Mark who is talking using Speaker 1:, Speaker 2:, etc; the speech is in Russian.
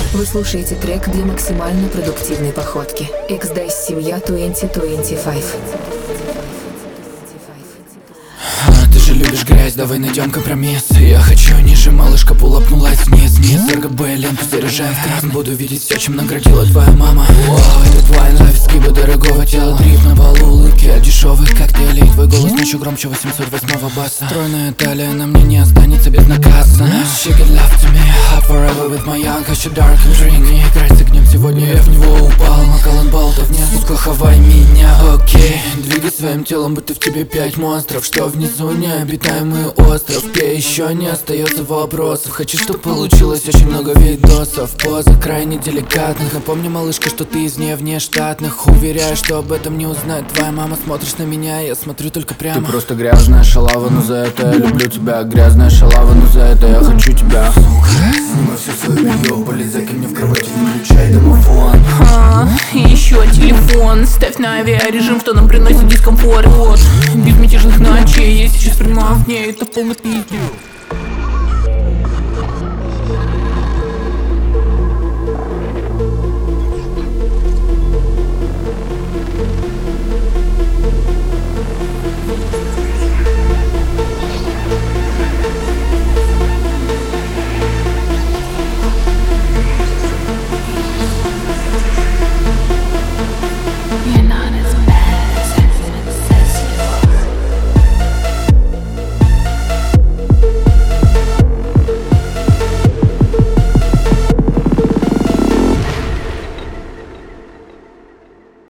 Speaker 1: Вы слушаете трек для максимально продуктивной походки. X-Days Семья 2025.
Speaker 2: Ты же любишь грязь, давай найдем компромисс. Я хочу ниже, малышка, пулапнулась вниз. РГБ, ленту заряжаем в красный. Буду видеть все, чем наградила твоя мама. Этот вайн, лайф, скиба дорогого тела. Дрифт на полу, улыбки от дешевых коктейлей. Твой голос ночью громче 808-го баса. Стройная талия на мне не останется безнаказанно. She can love to me, hot forever with my young, cause dark and drink. Не играй с огнем, сегодня я в него упал. Накалан болтов, не успокавай меня, окей. Двигай своим телом, будто в тебе 5 монстров. Что внизу необитаемый остров. Пей, еще не остается вопросов. Хочу, чтоб получилось очень много видосов. Поза крайне деликатных. Напомни, малышка, что ты из не внештатных. Уверяю, что об этом не узнает твоя мама. Смотришь на меня, я смотрю только прямо.
Speaker 3: Ты просто грязная шалава, но за это я люблю тебя. Грязная шалава, но за это я хочу тебя. Снимай все свое белье, полезай ко мне в кровати, выключай домофон.
Speaker 4: И еще телефон ставь на авиарежим, что нам приносит дискомфорт. Вот, безмятежных ночей я сейчас принимаю в ней, это полный пиздец.